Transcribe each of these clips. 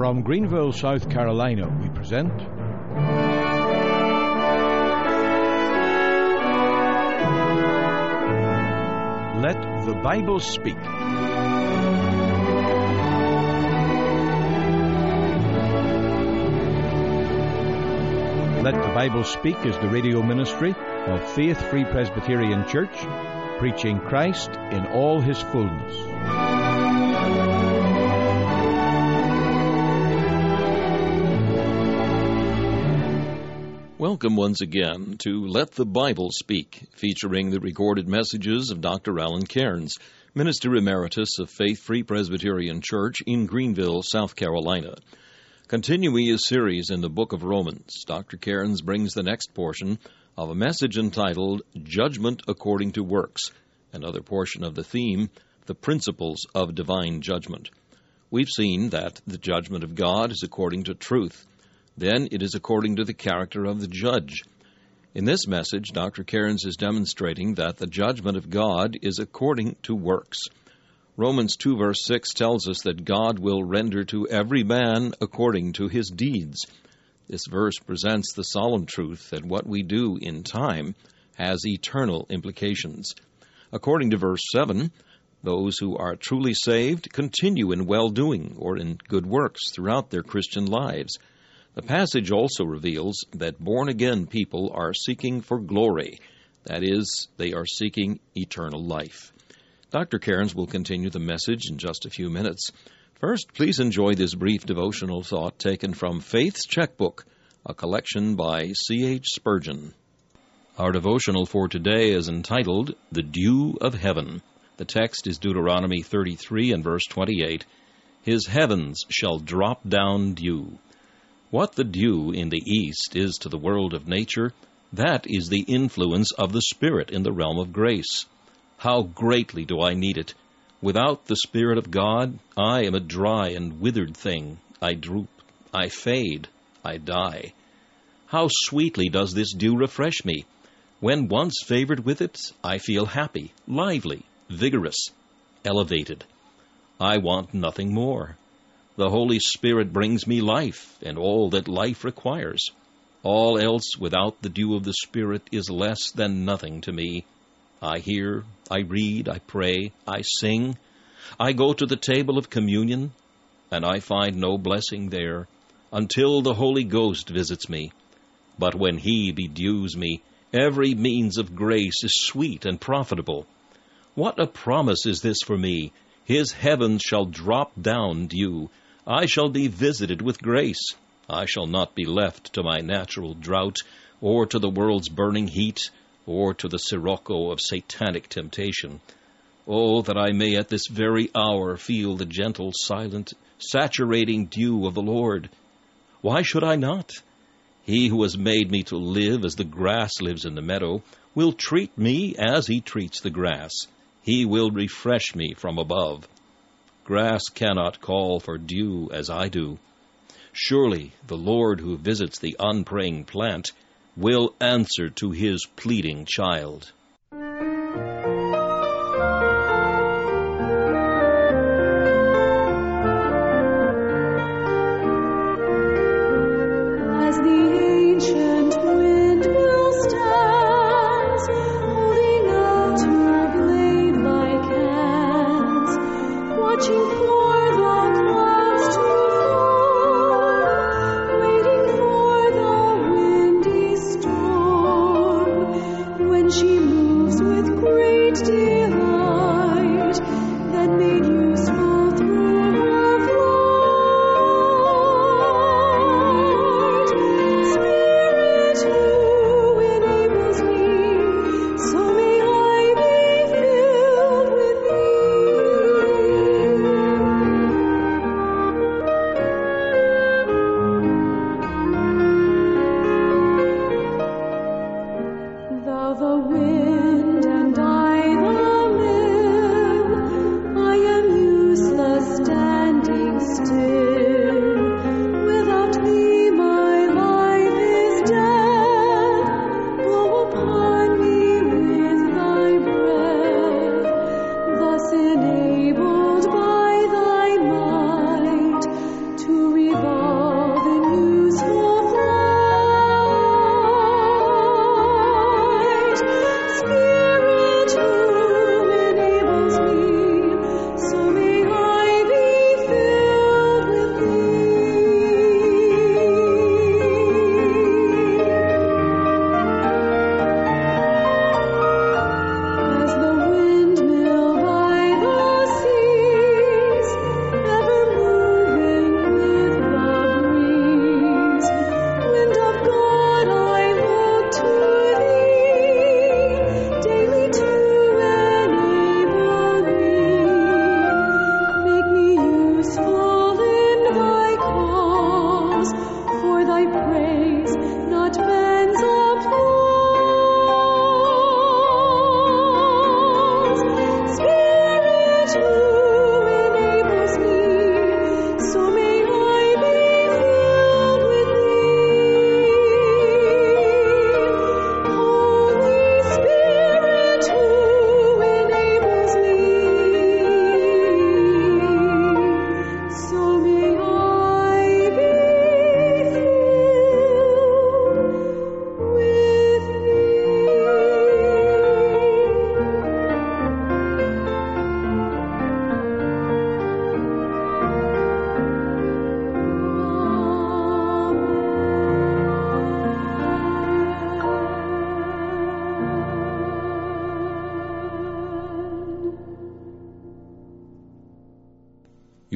From Greenville, South Carolina, we present Let the Bible Speak. Let the Bible Speak is the radio ministry of Faith Free Presbyterian Church, preaching Christ in all His fullness. Welcome once again to Let the Bible Speak, featuring the recorded messages of Dr. Alan Cairns, Minister Emeritus of Faith Free Presbyterian Church in Greenville, South Carolina. Continuing his series in the book of Romans, Dr. Cairns brings the next portion of a message entitled Judgment According to Works, another portion of the theme, The Principles of Divine Judgment. We've seen that the judgment of God is according to truth. Then it is according to the character of the judge. In this message, Dr. Cairns is demonstrating that the judgment of God is according to works. Romans 2 verse 6 tells us that God will render to every man according to his deeds. This verse presents the solemn truth that what we do in time has eternal implications. According to verse 7, those who are truly saved continue in well-doing or in good works throughout their Christian lives. The passage also reveals that born-again people are seeking for glory. That is, they are seeking eternal life. Dr. Cairns will continue the message in just a few minutes. First, please enjoy this brief devotional thought taken from Faith's Checkbook, a collection by C.H. Spurgeon. Our devotional for today is entitled, The Dew of Heaven. The text is Deuteronomy 33 and verse 28. His heavens shall drop down dew. What the dew in the east is to the world of nature, that is the influence of the Spirit in the realm of grace. How greatly do I need it! Without the Spirit of God, I am a dry and withered thing. I droop, I fade, I die. How sweetly does this dew refresh me! When once favored with it, I feel happy, lively, vigorous, elevated. I want nothing more. The Holy Spirit brings me life and all that life requires. All else without the dew of the Spirit is less than nothing to me. I hear, I read, I pray, I sing. I go to the table of communion, and I find no blessing there until the Holy Ghost visits me. But when He bedews me, every means of grace is sweet and profitable. What a promise is this for me! His heavens shall drop down dew. I shall be visited with grace. I shall not be left to my natural drought, or to the world's burning heat, or to the sirocco of satanic temptation. Oh, that I may at this very hour feel the gentle, silent, saturating dew of the Lord. Why should I not? He who has made me to live as the grass lives in the meadow will treat me as He treats the grass. He will refresh me from above. Grass cannot call for dew as I do. Surely the Lord who visits the unpraying plant will answer to His pleading child. As the ancient windmill stands, holding out her blade-like hands, watching for the clouds to fall, waiting for the windy storm, when she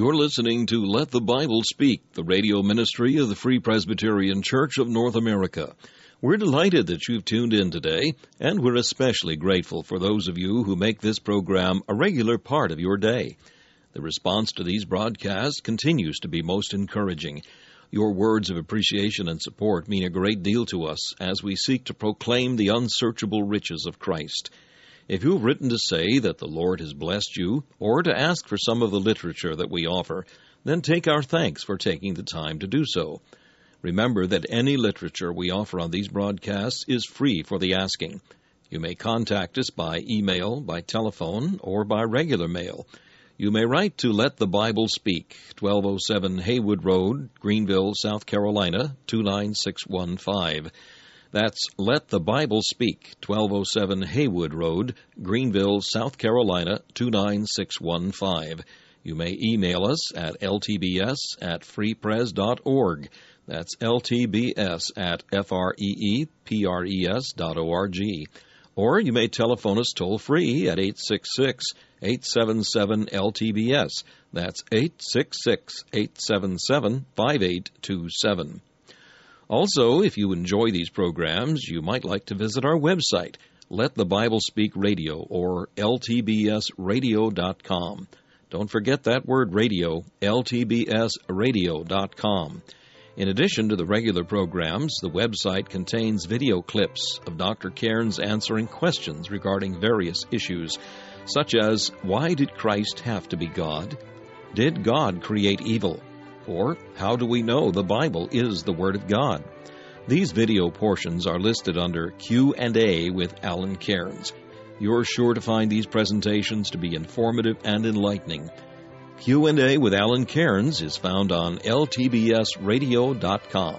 You're listening to Let the Bible Speak, the radio ministry of the Free Presbyterian Church of North America. We're delighted that you've tuned in today, and we're especially grateful for those of you who make this program a regular part of your day. The response to these broadcasts continues to be most encouraging. Your words of appreciation and support mean a great deal to us as we seek to proclaim the unsearchable riches of Christ. If you've written to say that the Lord has blessed you, or to ask for some of the literature that we offer, then take our thanks for taking the time to do so. Remember that any literature we offer on these broadcasts is free for the asking. You may contact us by email, by telephone, or by regular mail. You may write to Let the Bible Speak, 1207 Haywood Road, Greenville, South Carolina, 29615. That's Let the Bible Speak, 1207 Haywood Road, Greenville, South Carolina, 29615. You may email us at ltbs@freepres.org. That's ltbs@freepres.org. Or you may telephone us toll-free at 866-877-LTBS. That's 866-877-5827. Also, if you enjoy these programs, you might like to visit our website, Let the Bible Speak Radio, or ltbsradio.com. Don't forget that word radio, ltbsradio.com. In addition to the regular programs, the website contains video clips of Dr. Cairns answering questions regarding various issues, such as, why did Christ have to be God? Did God create evil? Or, how do we know the Bible is the Word of God? These video portions are listed under Q&A with Alan Cairns. You're sure to find these presentations to be informative and enlightening. Q&A with Alan Cairns is found on ltbsradio.com.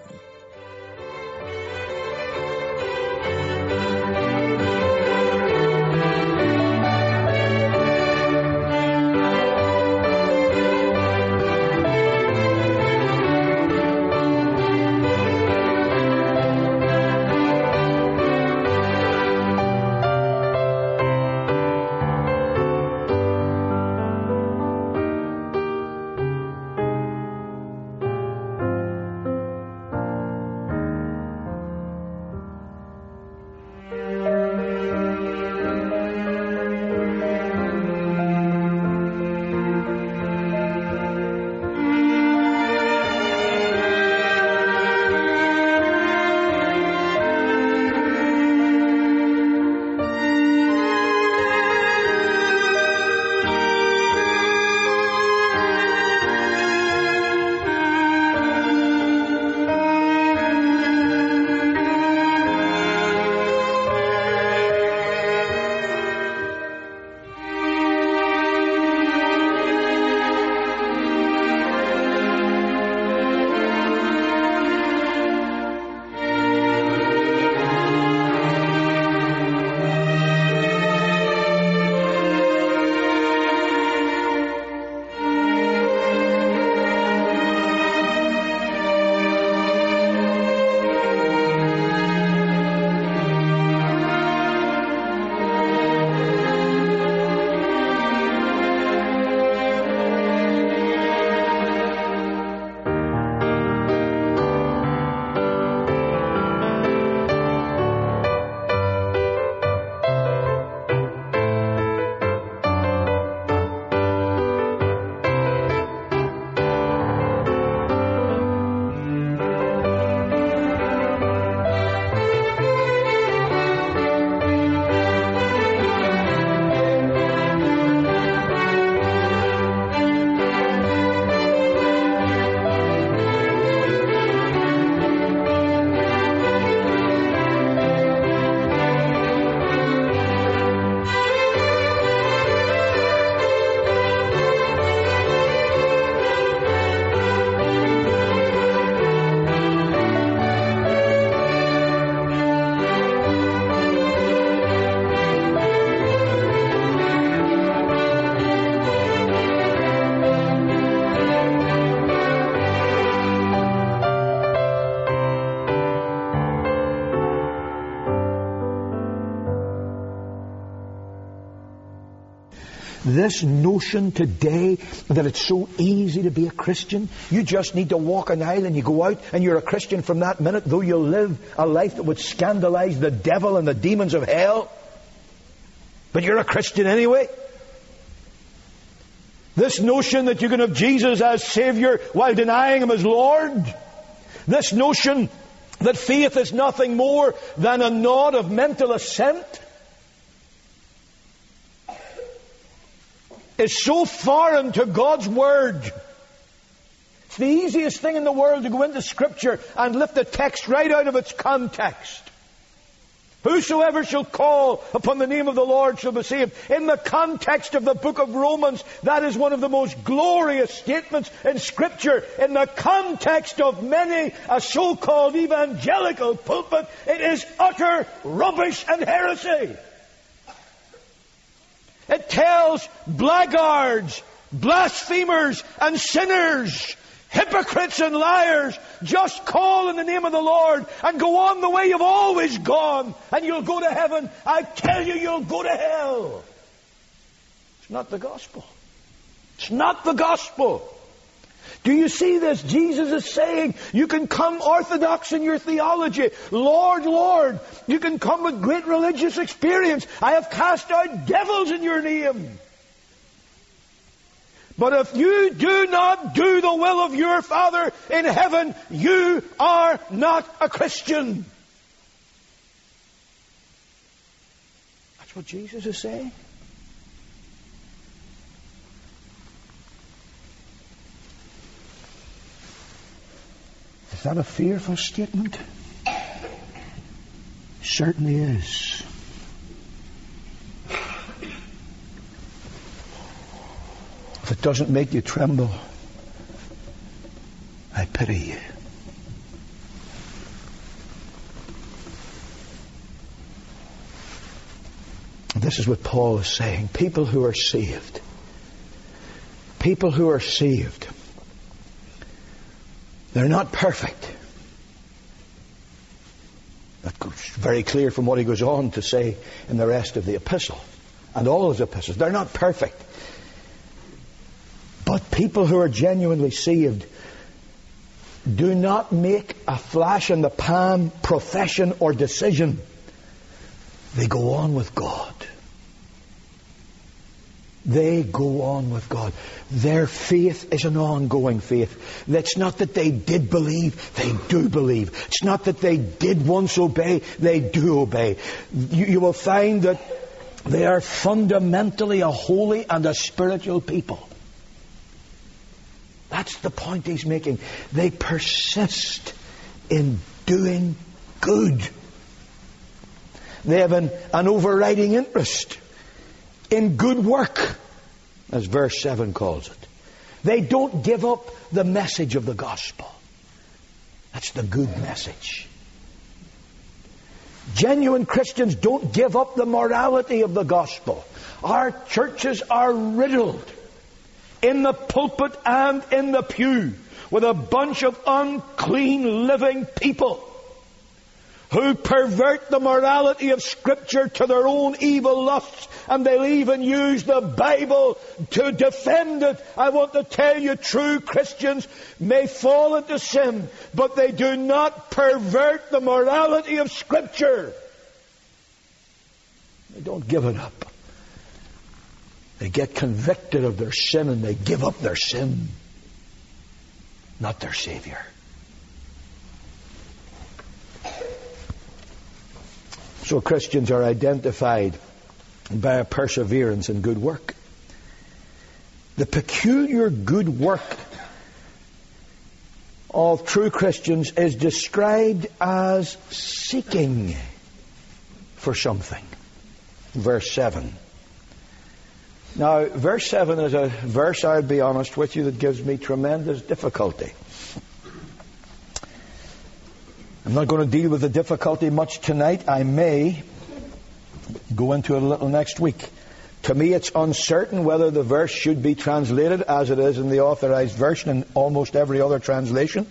This notion today that it's so easy to be a Christian, you just need to walk an aisle and you go out and you're a Christian from that minute, though you'll live a life that would scandalize the devil and the demons of hell. But you're a Christian anyway. This notion that you can have Jesus as Savior while denying Him as Lord. This notion that faith is nothing more than a nod of mental assent is so foreign to God's Word. It's the easiest thing in the world to go into Scripture and lift a text right out of its context. Whosoever shall call upon the name of the Lord shall be saved. In the context of the book of Romans, that is one of the most glorious statements in Scripture. In the context of many a so-called evangelical pulpit, it is utter rubbish and heresy. It tells blackguards, blasphemers and sinners, hypocrites and liars, just call in the name of the Lord and go on the way you've always gone and you'll go to heaven. I tell you, you'll go to hell. It's not the gospel. It's not the gospel. Do you see this? Jesus is saying, you can come orthodox in your theology. Lord, Lord. You can come with great religious experience. I have cast out devils in your name. But if you do not do the will of your Father in heaven, you are not a Christian. That's what Jesus is saying. Is that a fearful statement? Certainly is. If it doesn't make you tremble, I pity you. This is what Paul is saying. People who are saved. People who are saved. They're not perfect. That's very clear from what he goes on to say in the rest of the epistle. And all his epistles. They're not perfect. But people who are genuinely saved do not make a flash in the pan profession or decision. They go on with God. They go on with God. Their faith is an ongoing faith. It's not that they did believe, they do believe. It's not that they did once obey, they do obey. You will find that they are fundamentally a holy and a spiritual people. That's the point he's making. They persist in doing good. They have an overriding interest in good work, as verse 7 calls it. They don't give up the message of the gospel. That's the good message. Genuine Christians don't give up the morality of the gospel. Our churches are riddled in the pulpit and in the pew with a bunch of unclean living people who pervert the morality of Scripture to their own evil lusts, and they'll even use the Bible to defend it. I want to tell you, true Christians may fall into sin, but they do not pervert the morality of Scripture. They don't give it up. They get convicted of their sin and they give up their sin, not their Savior. So Christians are identified by a perseverance in good work. The peculiar good work of true Christians is described as seeking for something. Verse 7. Now, verse 7 is a verse, I'll be honest with you, that gives me tremendous difficulty. I'm not going to deal with the difficulty much tonight. I may go into it a little next week. To me, it's uncertain whether the verse should be translated as it is in the Authorized Version and almost every other translation,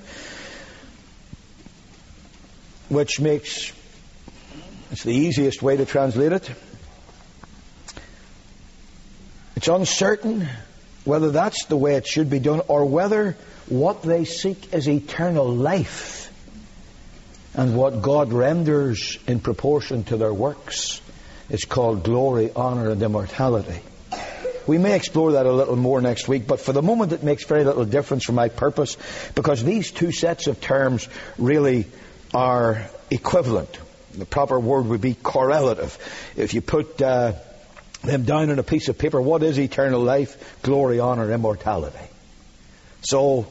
which makes it's the easiest way to translate it. It's uncertain whether that's the way it should be done, or whether what they seek is eternal life, and what God renders in proportion to their works is called glory, honor, and immortality. We may explore that a little more next week, but for the moment it makes very little difference for my purpose, because these two sets of terms really are equivalent. The proper word would be correlative. If you put them down on a piece of paper, what is eternal life? Glory, honor, immortality. So,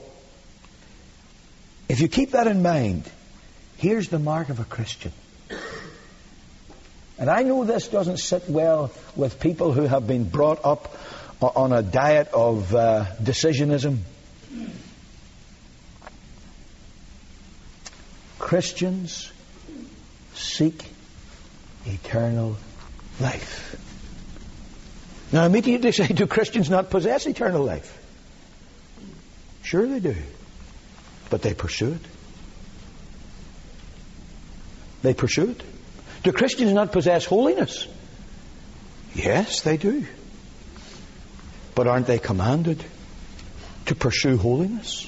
if you keep that in mind, here's the mark of a Christian. And I know this doesn't sit well with people who have been brought up on a diet of decisionism. Christians seek eternal life. Now, immediately say, do Christians not possess eternal life? Sure they do. But they pursue it. They pursue it. Do Christians not possess holiness? Yes, they do. But aren't they commanded to pursue holiness?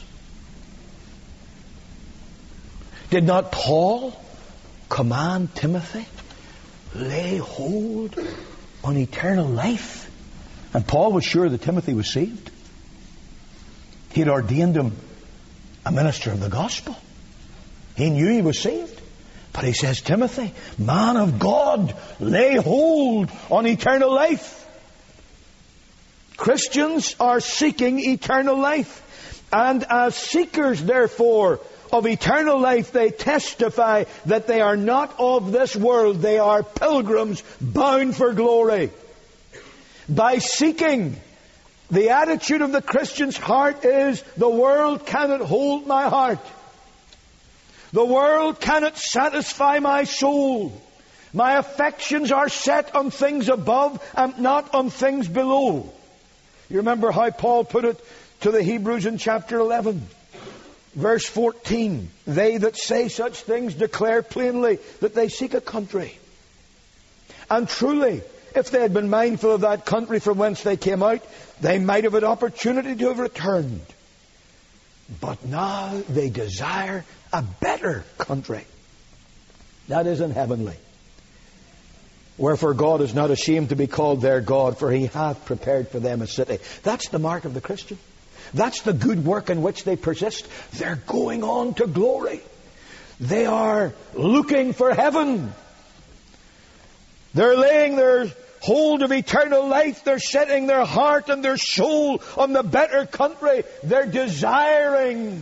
Did not Paul command Timothy, lay hold on eternal life? And Paul was sure that Timothy was saved. He had ordained him a minister of the gospel. He knew he was saved. But he says, Timothy, man of God, lay hold on eternal life. Christians are seeking eternal life. And as seekers, therefore, of eternal life, they testify that they are not of this world. They are pilgrims bound for glory. By seeking, the attitude of the Christian's heart is, the world cannot hold my heart. The world cannot satisfy my soul. My affections are set on things above and not on things below. You remember how Paul put it to the Hebrews in chapter 11, verse 14. They that say such things declare plainly that they seek a country. And truly, if they had been mindful of that country from whence they came out, they might have had opportunity to have returned. But now they desire a better country. That is in heavenly. Wherefore God is not ashamed to be called their God, for He hath prepared for them a city. That's the mark of the Christian. That's the good work in which they persist. They're going on to glory. They are looking for heaven. They're laying their hold of eternal life. They're setting their heart and their soul on the better country. They're desiring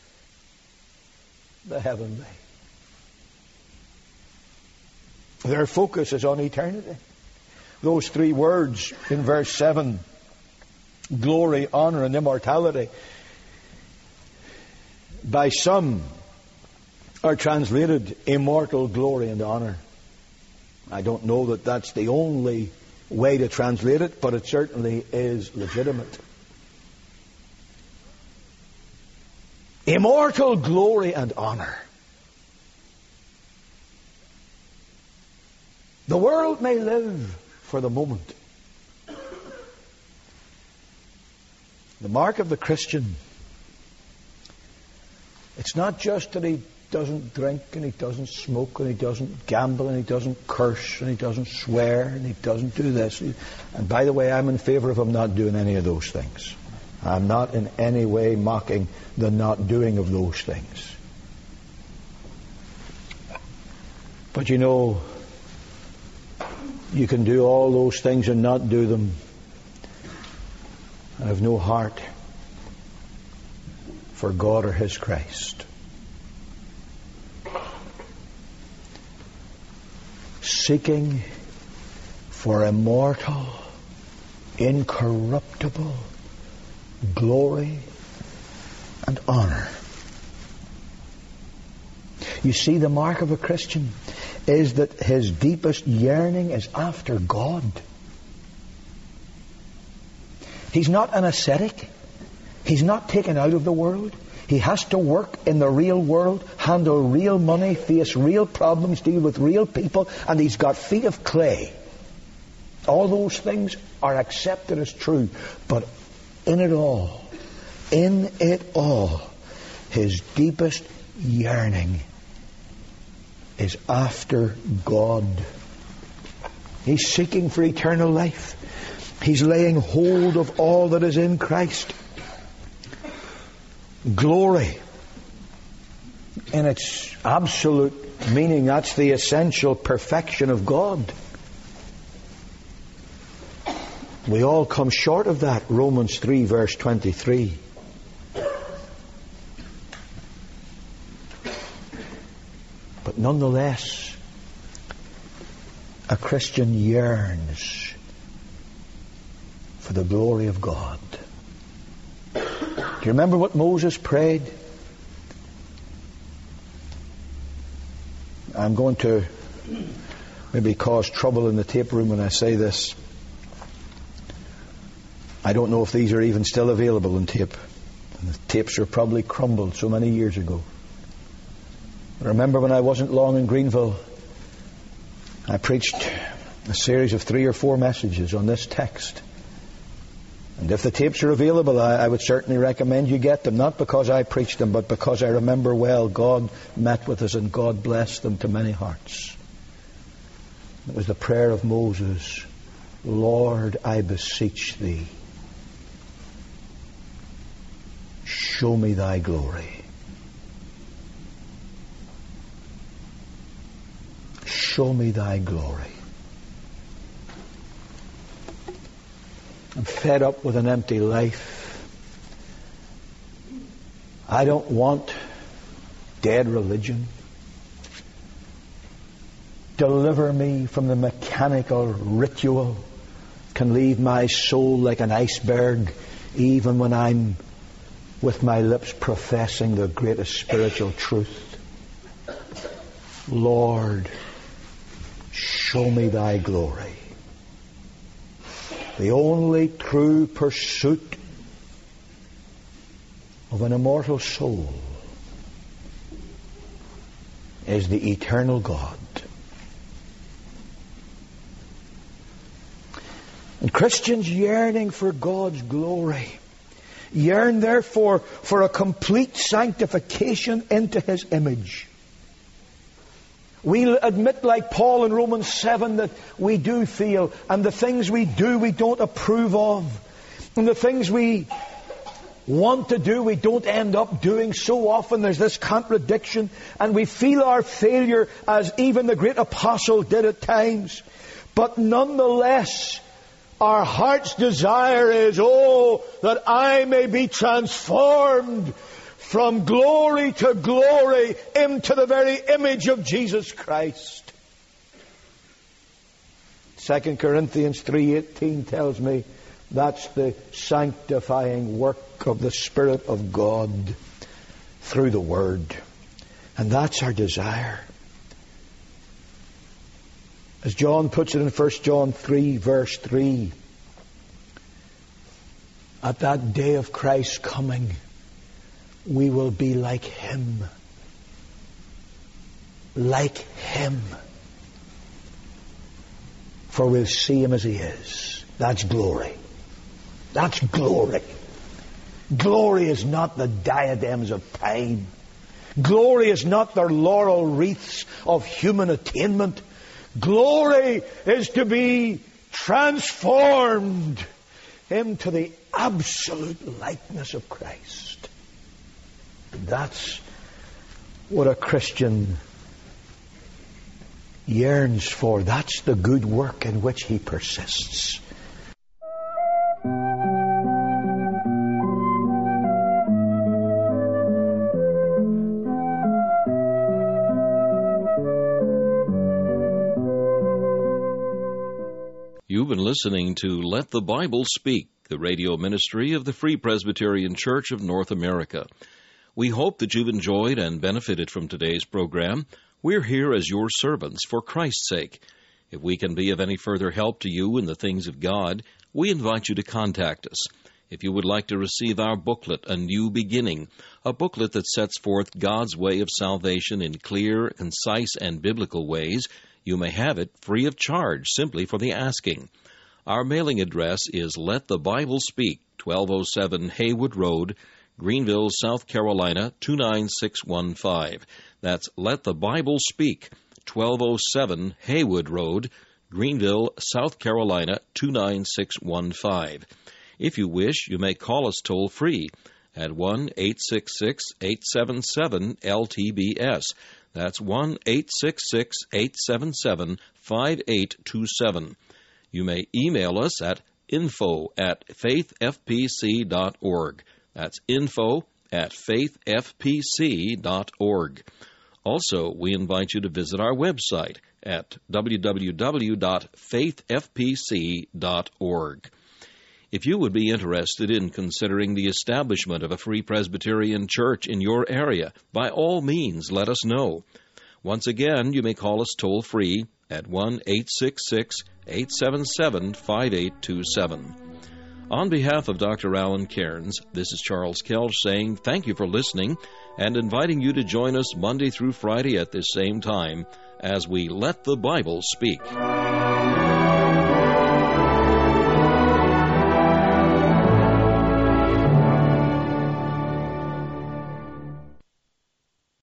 the heavenly. Their focus is on eternity. Those three words in verse 7, glory, honor, and immortality, by some are translated immortal glory and honor. I don't know that that's the only way to translate it, but it certainly is legitimate. Immortal glory and honor. The world may live for the moment. The mark of the Christian, it's not just that he doesn't drink and he doesn't smoke and he doesn't gamble and he doesn't curse and he doesn't swear and he doesn't do this. And by the way, I'm in favor of him not doing any of those things. I'm not in any way mocking the not doing of those things. But you know, you can do all those things and not do them and have no heart for God or His Christ. Seeking for immortal, incorruptible glory and honor. You see, the mark of a Christian is that his deepest yearning is after God. He's not an ascetic. He's not taken out of the world. He has to work in the real world, handle real money, face real problems, deal with real people, and he's got feet of clay. All those things are accepted as true. But in it all, his deepest yearning is after God. He's seeking for eternal life. He's laying hold of all that is in Christ. Glory, in its absolute meaning, that's the essential perfection of God. We all come short of that. Romans 3 verse 23. But nonetheless, a Christian yearns for the glory of God. Do you remember what Moses prayed? I'm going to maybe cause trouble in the tape room when I say this. I don't know if these are even still available on tape. The tapes are probably crumbled so many years ago. I remember when I wasn't long in Greenville, I preached a series of 3 or 4 messages on this text. And if the tapes are available, I would certainly recommend you get them. Not because I preached them, but because I remember well God met with us and God blessed them to many hearts. It was the prayer of Moses, Lord, I beseech Thee, show me Thy glory. Show me Thy glory. I'm fed up with an empty life. I don't want dead religion. Deliver me from the mechanical ritual. Can leave my soul like an iceberg, even when I'm with my lips professing the greatest spiritual truth. Lord, show me Thy glory. The only true pursuit of an immortal soul is the eternal God. And Christians yearning for God's glory yearn therefore for a complete sanctification into His image. We'll admit, like Paul in Romans 7, that we do feel, and the things we do we don't approve of, and the things we want to do we don't end up doing. So often there's this contradiction, and we feel our failure, as even the great apostle did at times. But nonetheless, our heart's desire is, that I may be transformed from glory to glory into the very image of Jesus Christ. 2 Corinthians 3:18 tells me that's the sanctifying work of the Spirit of God through the Word. And that's our desire. As John puts it in 1 John 3 verse 3, at that day of Christ's coming, we will be like Him. Like Him. For we'll see Him as He is. That's glory. That's glory. Glory is not the diadems of time. Glory is not the laurel wreaths of human attainment. Glory is to be transformed into the absolute likeness of Christ. That's what a Christian yearns for. That's the good work in which he persists. You've been listening to Let the Bible Speak, the radio ministry of the Free Presbyterian Church of North America. We hope that you've enjoyed and benefited from today's program. We're here as your servants for Christ's sake. If we can be of any further help to you in the things of God, we invite you to contact us. If you would like to receive our booklet, A New Beginning, a booklet that sets forth God's way of salvation in clear, concise, and biblical ways, you may have it free of charge simply for the asking. Our mailing address is Let the Bible Speak, 1207 Haywood Road, Greenville, South Carolina, 29615. That's Let the Bible Speak, 1207 Haywood Road, Greenville, South Carolina, 29615. If you wish, you may call us toll-free at 1-866-877-LTBS. That's 1-866-877-5827. You may email us at info@faithfpc.org. That's info@faithfpc.org. Also, we invite you to visit our website at www.faithfpc.org. If you would be interested in considering the establishment of a Free Presbyterian Church in your area, by all means, let us know. Once again, you may call us toll-free at 1-866-877-5827. On behalf of Dr. Alan Cairns, this is Charles Kelch saying thank you for listening and inviting you to join us Monday through Friday at this same time as we Let the Bible Speak.